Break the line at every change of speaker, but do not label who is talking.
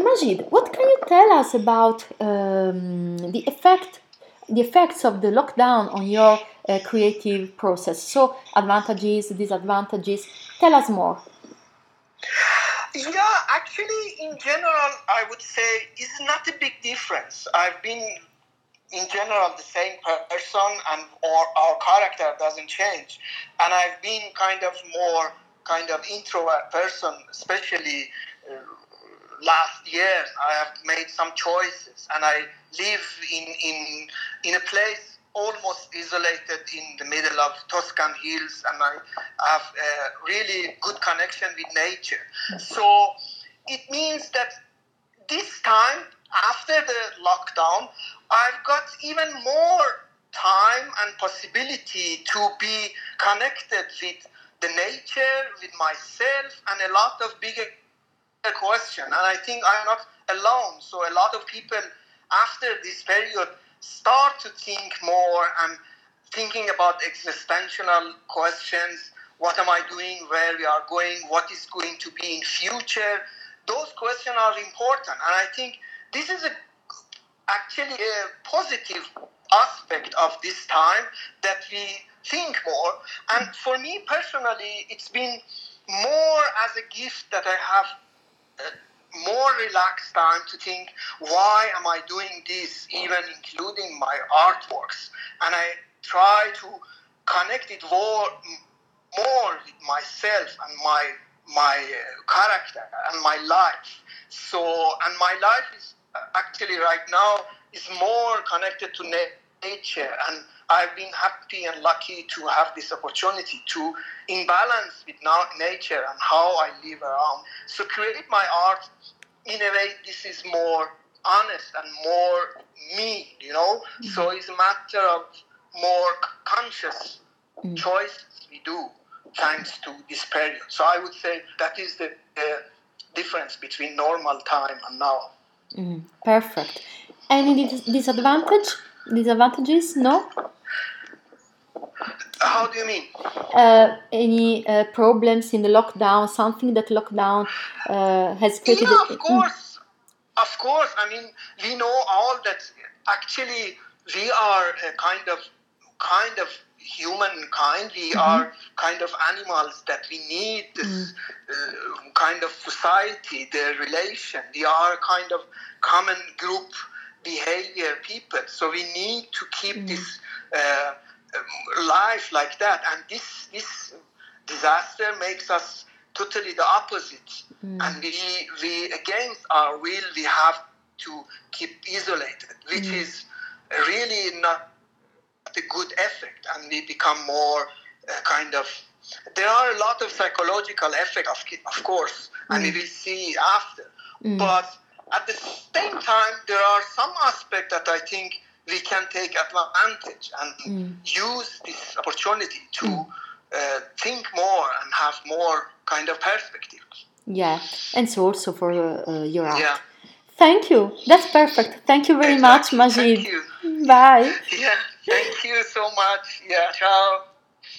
Majid, what can you tell us about the effects of the lockdown on your creative process? So, advantages, disadvantages. Tell us more.
Yeah, actually, in general, I would say it's not a big difference. I've been, in general, the same person, and or our character doesn't change. And I've been more introvert person, especially last years. I have made some choices, and I live in a place almost isolated in the middle of Tuscan hills, and I have a really good connection with nature. So it means that this time, after the lockdown, I've got even more time and possibility to be connected with the nature, with myself, and a lot of bigger question. And I think I'm not alone. So a lot of people after this period start to think more and thinking about existential questions. What am I doing? Where we are going? What is going to be in future? Those questions are important. And I think this is actually a positive aspect of this time, that we think more. And for me personally, it's been more as a gift that I have more relaxed time to think, why am I doing this, even including my artworks. And I try to connect it more with myself and my character and my life. So, and my life is actually right now is more connected to nature, and I've been happy and lucky to have this opportunity to in balance with nature and how I live around. So create my art in a way, this is more honest and more me, Mm-hmm. So it's a matter of more conscious choices we do thanks to this period. So I would say that is the difference between normal time and now.
Perfect. Any disadvantages? No?
How do you mean?
Any problems in the lockdown? Something that lockdown has created?
Yeah, of course. I mean, we know all that. Actually, we are a kind of humankind. We are kind of animals that we need this kind of society, the relation. We are kind of common group behavior people. So we need to keep this life like that. And this disaster makes us totally the opposite. And we against our will, we have to keep isolated, which is really not a good effect, and we become more there are a lot of psychological effects, of course, and we will see after. But at the same time, there are some aspects that I think we can take advantage and use this opportunity to think more and have more kind of perspective.
Yeah, and so also for your art.
Yeah.
Thank you. That's perfect. Thank you very much, Majid.
Thank you.
Bye.
Yeah, thank you so much. Yeah, ciao.